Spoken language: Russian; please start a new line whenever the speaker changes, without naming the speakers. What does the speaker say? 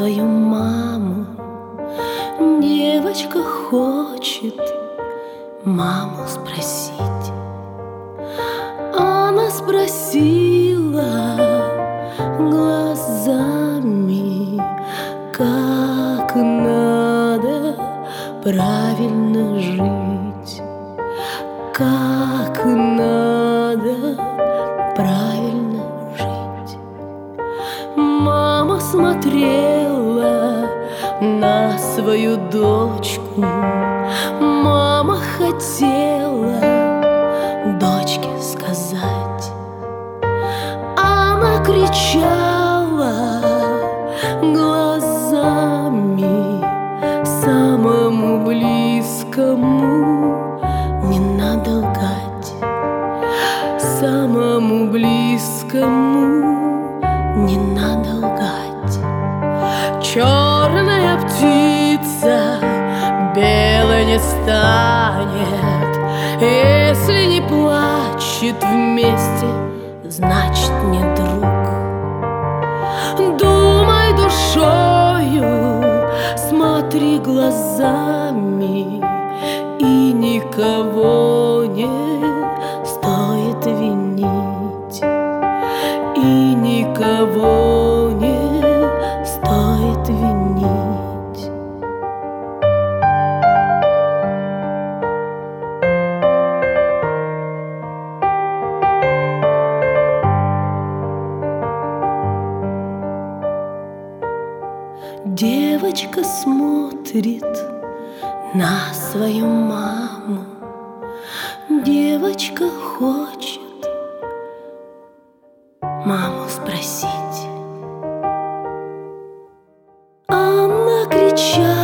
свою маму. Девочка хочет маму спросить. Она спросила глазами, как надо правильно жить, как надо правильно жить. Мама смотрела на свою дочку. Мама хотела дочке сказать. Она кричала глазами самому близкому: не надо лгать. Самому близкому не надо лгать. Черная птица белой не станет. Если не плачет вместе, значит не друг. Думай душою, смотри глазами, и никого не стоит винить, и никого не стоит винить. Девочка смотрит на свою маму. Девочка хочет маму спросить. Она кричала